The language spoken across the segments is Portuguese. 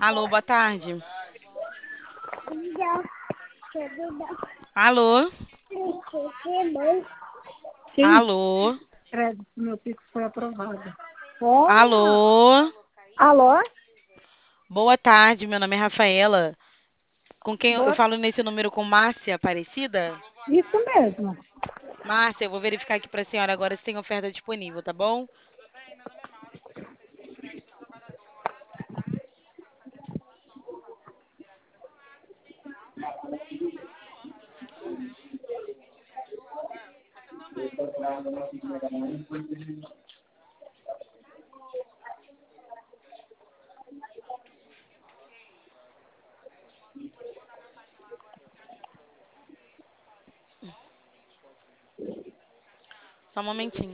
Alô, boa tarde. Já, Alô? sim, Alô? crédito, meu Pix foi aprovado. Toma! Alô? Alô? Boa tarde, meu nome é Rafaela. Com quem eu Boa... falo nesse número com Márcia Aparecida? Isso mesmo. Márcia, eu vou verificar aqui para a senhora agora se tem oferta disponível, tá bom? Só um momentinho.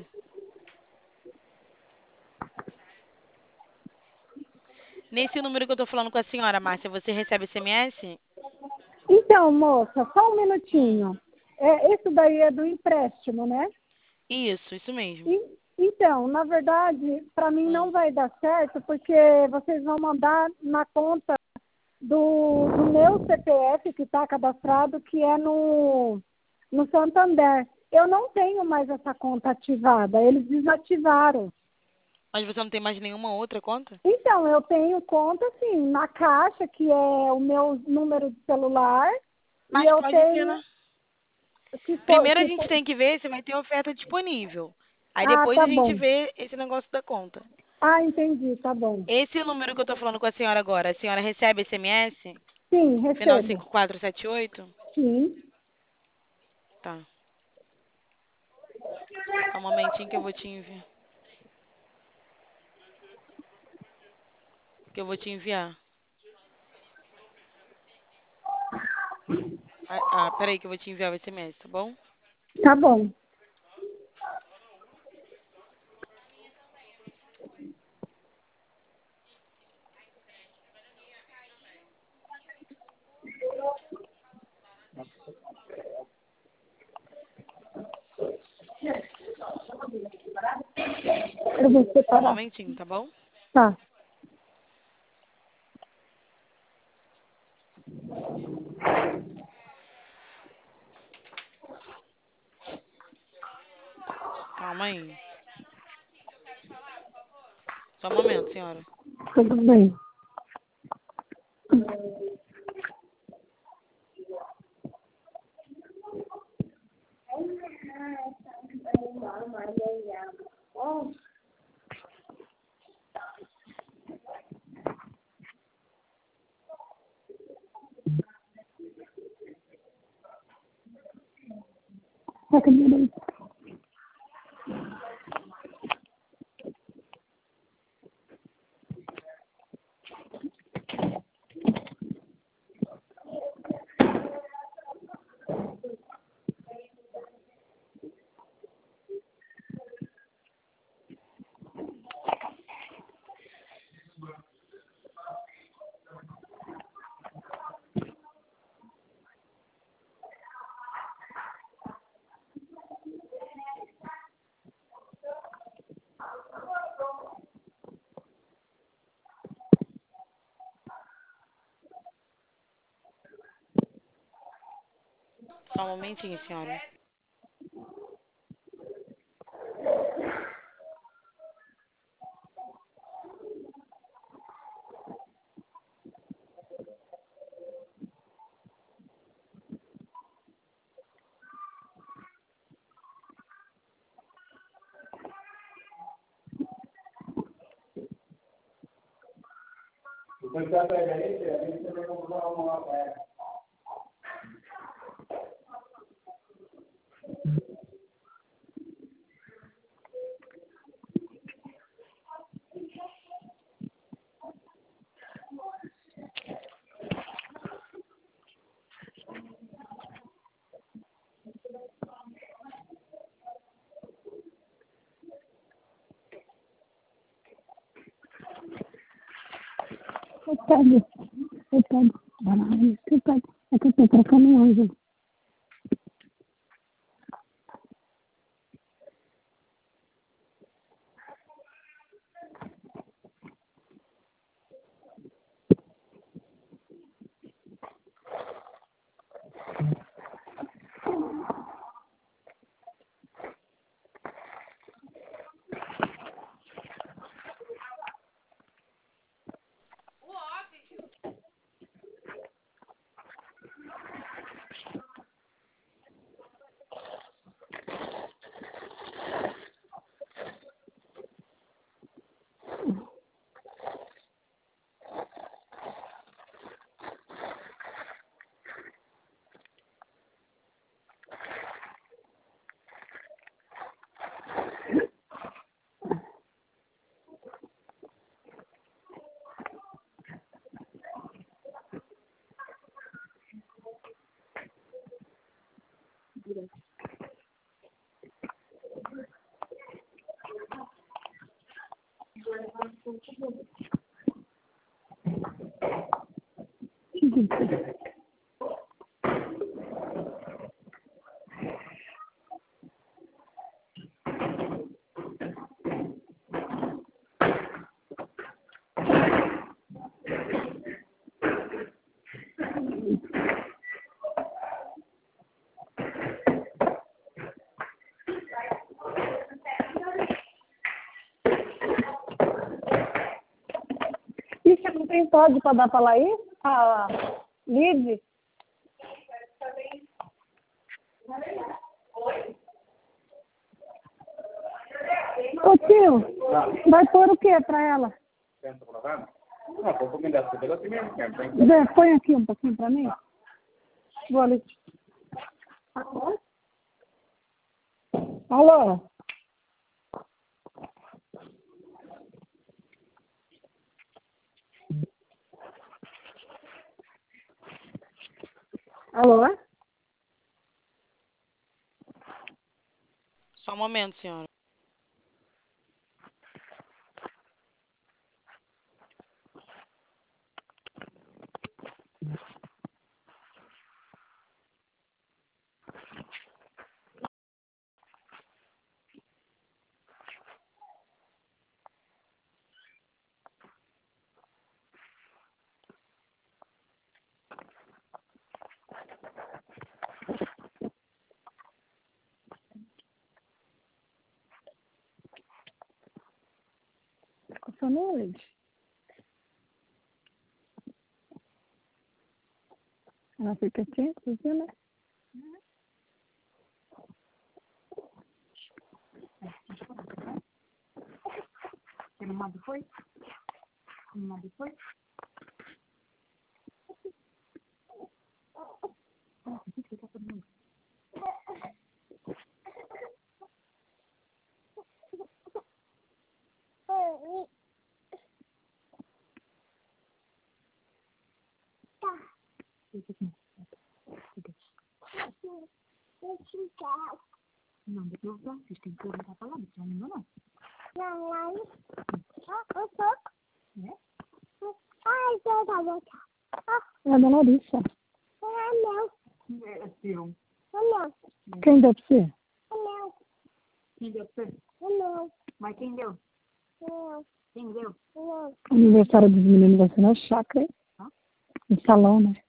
Nesse número que eu tô falando com a senhora, Márcia, você recebe SMS? Então, moça, só um Hum, minutinho. Isso daí é do empréstimo, né? isso mesmo. Então, na verdade, para mim Hum. não vai dar certo, porque vocês vão mandar na conta do meu CPF, que está cadastrado, que é no Santander. Eu não tenho mais essa conta ativada, eles desativaram. Mas você não tem mais nenhuma outra conta? Então, eu tenho conta, assim, na Caixa, que é o meu número de celular, e Mas eu pode ter, tenho, né? Primeiro a que gente for, tem que ver se vai ter oferta disponível. Aí ah, depois tá a gente bom. vê esse negócio da conta. Ah, entendi, tá bom. Esse número que eu tô falando com a senhora agora, a senhora recebe SMS? Sim, Final recebo. 5478? Sim. Tá. Só um momentinho que eu vou te enviar. Que eu vou te enviar. Peraí que eu vou te enviar o SMS, tá bom? Tá bom. Eu vou Só um separar. momentinho, tá bom? Tá. Calma aí. Só um momento, senhora. Tudo bem. Tá, cadê? Só um momentinho, senhora. Eu pego. Baralho. Eu pego. É que eu tô trocando hoje. E você não tem Todd para dar para Laís? A Lid? Ô tio, vai pôr o que para ela? Zé, põe aqui um pouquinho para mim. Vou ali. Alô? Alô? Só um momento, senhora. Coçando o Lid. Ela fica assim, né? Tem uma depois? Uma depois? Não, depois vocês têm que perguntar para lá, não ainda não. É da Larissa. É seu. Quem deve ser? Quem deu pra você? Mas quem deu? Quem deu? Aniversário dos meninos vai ser na chácara, hein? No salão, né?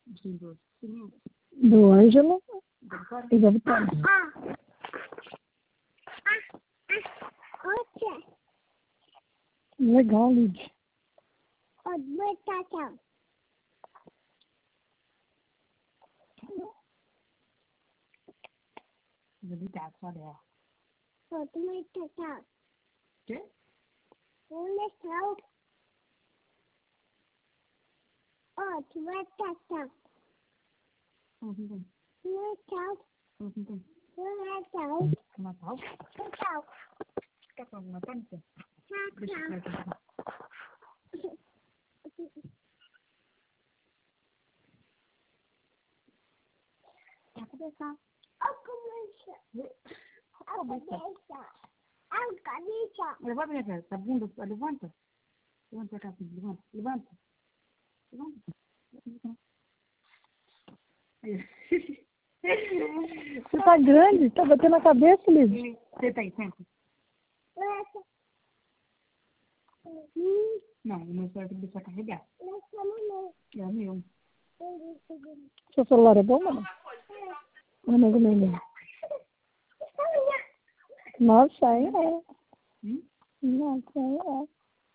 Do Ângelo e da Vitória. Legal, Lid. Obrigado, só dela. Quê? Natal? Quer falar de Natal, então? Deixa eu ver aqui. Levanta, minha filha. Tá bunda? Levanta. Levanta a cabeça. Levanta. Levanta. Levanta. Você tá grande? Tá batendo a cabeça, Liz? Senta aí, senta. Não, o meu celular tem que deixar carregar. É o meu. Seu celular é bom, mano? É mais ou menos. Nossa, aí é. Nossa, aí é.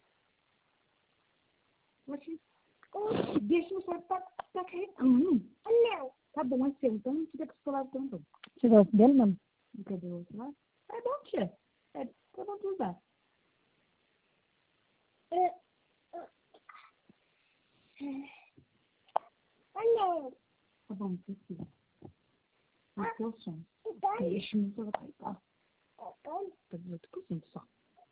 Deixa o celular tá carregando. Não. Tá bom, é seu. Então não tira com o celular tanto. Você gosta dele, mano? Cadê o celular? É bom, tia. É bom de usar. Tá bom, precisa. Esse é o som. Deixa o celular carregar. Tá 18% só.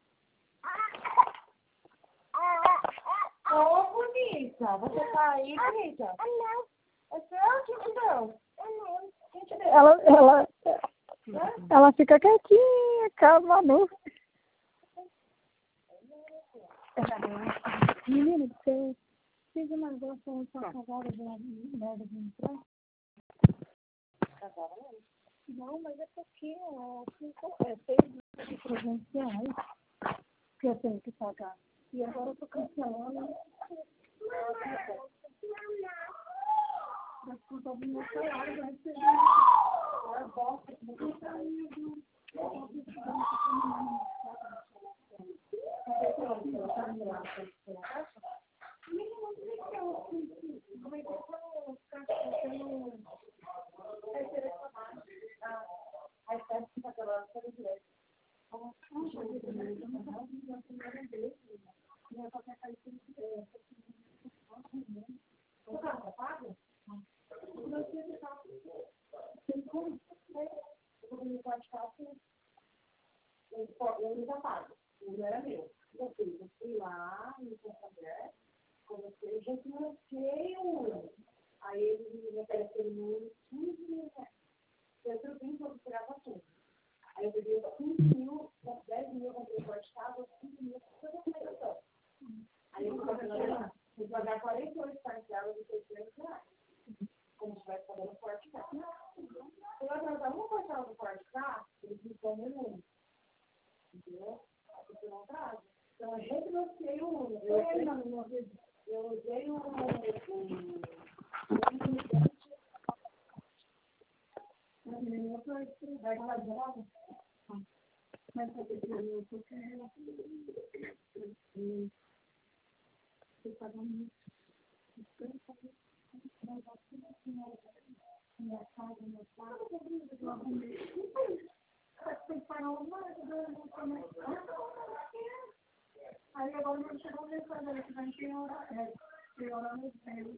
Ô, bonita, você tá aí, bonita? Não. É seu? Quem te deu? Não. Quem te deu? Ela Ela fica quietinha, calma, não. Menina, você fez uma negócio com a casada de merda de entrar? Não, mas é porque fez presenciais que eu tenho que pagar. E agora eu tô cancelando. Desculpa, do meu salário, vai ser a volta do salário. Aí agora não chegou nem para ver que vai ter hora. Tem hora no tempo.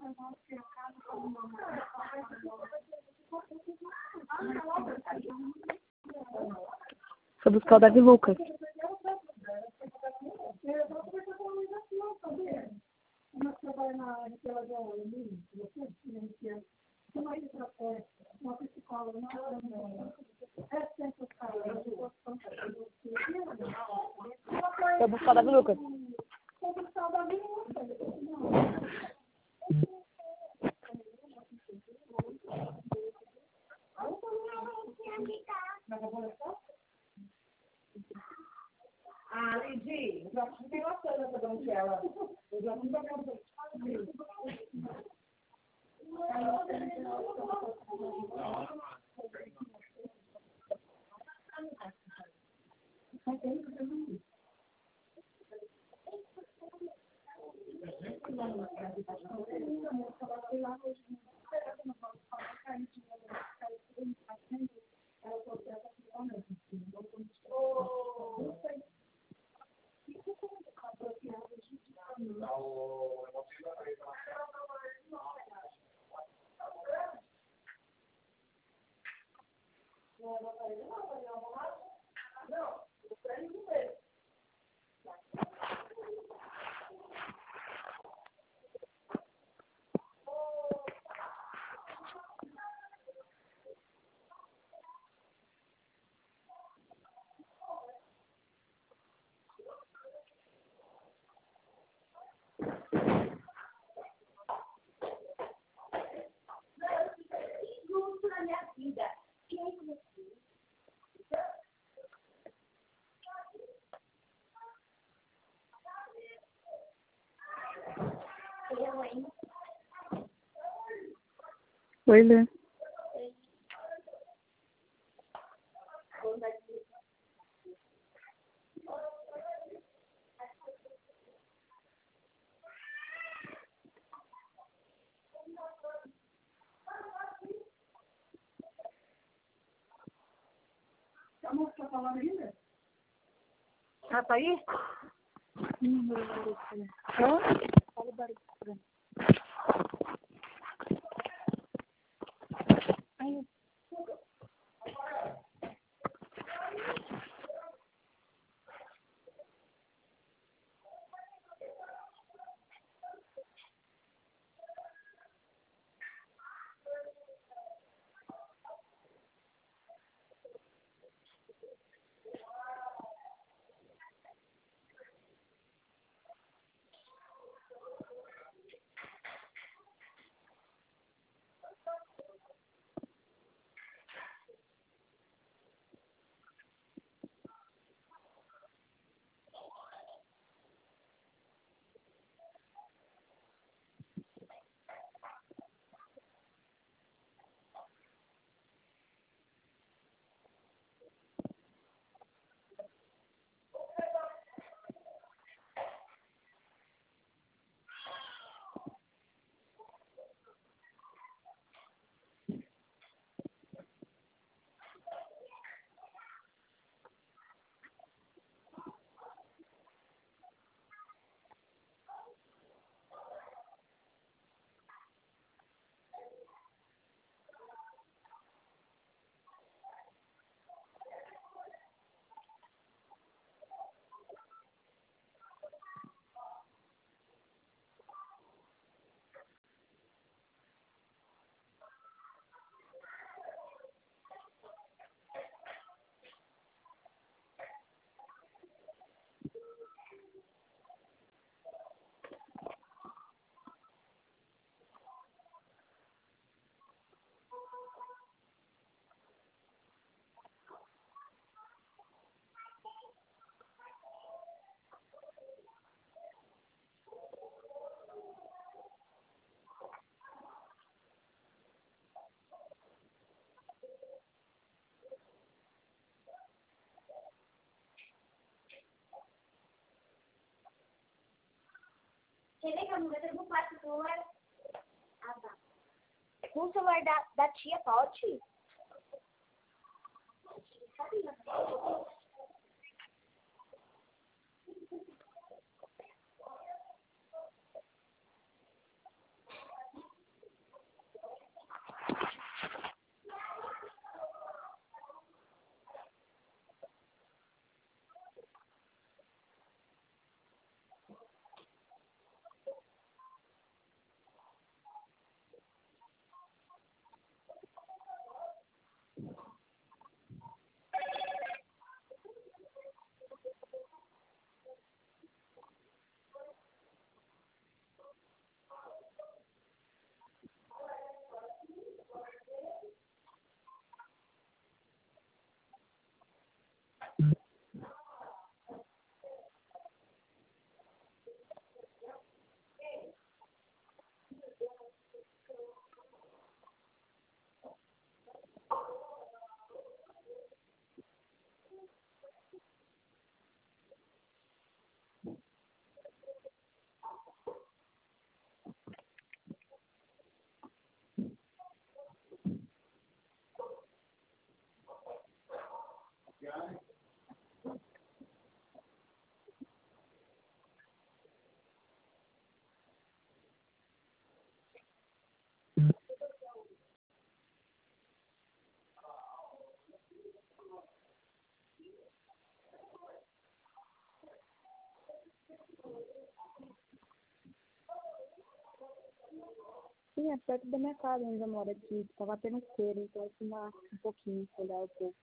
Foi buscar o Davi Lucas. Foi buscar o Davi Lucas. Ah, Lidy, eu já fiquei bastante essa donzela. Eu já nunca vi. Oi, Lê. A moça tá falando ainda? Ah, tá aí? Hã? Fala o barulho. Aí. Você vê que a mulher não passa o celular? Ah, tá. Com o celular da tia, pode? Sim, é perto da minha casa, onde eu moro aqui. Estava tendo feira, então eu fui lá um pouquinho, olhar o povo.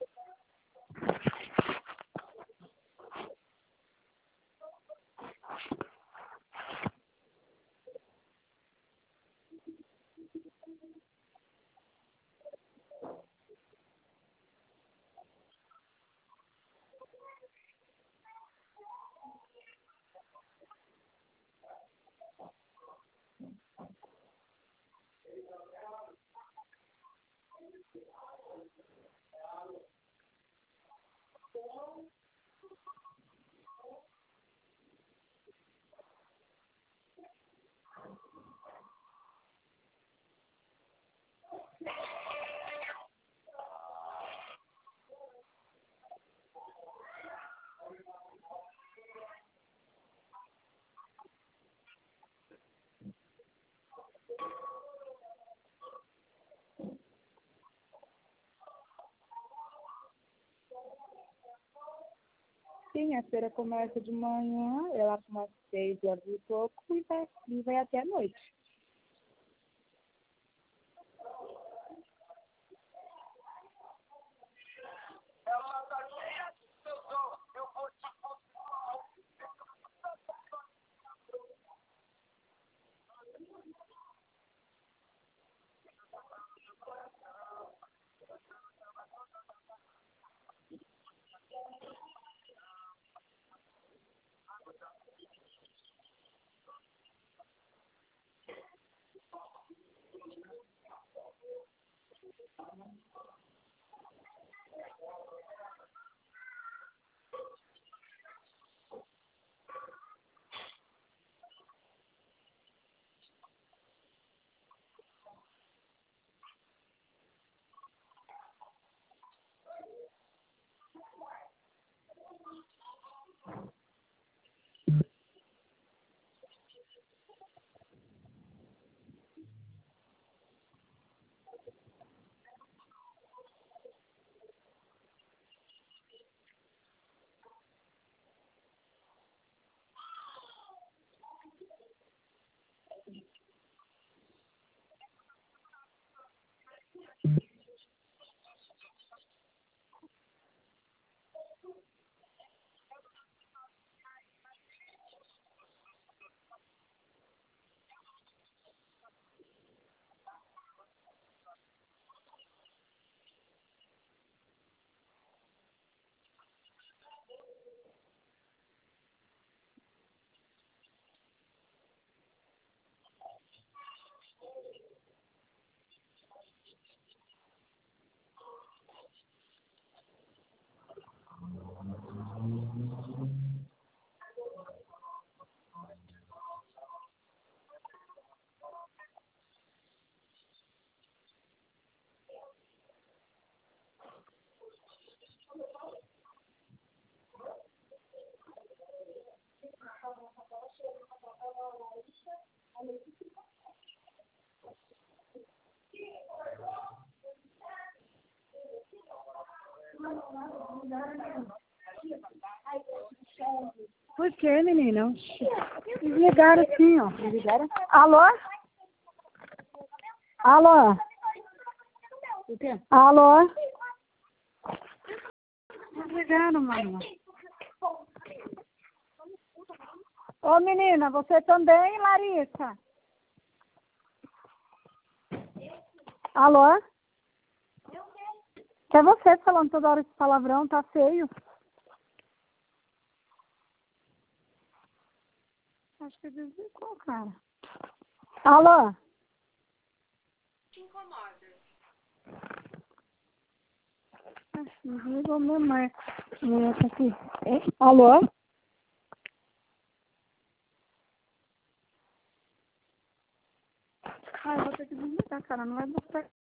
Sim, a feira começa de manhã, ela começa às 6 horas e pouco e vai até a noite. que, menina? Desligaram assim, ó. Desligaram? Alô? Alô? O quê? Alô? Desligaram, mano. Ô, menina, você também, Larissa? Alô? É você falando toda hora esse palavrão, tá feio. Acho que desligou, cara. Alô? Te incomoda. Desligou minha mãe. Mulher tá aqui. Alô? Ai, eu vou ter que desligar, cara. Não vai buscar.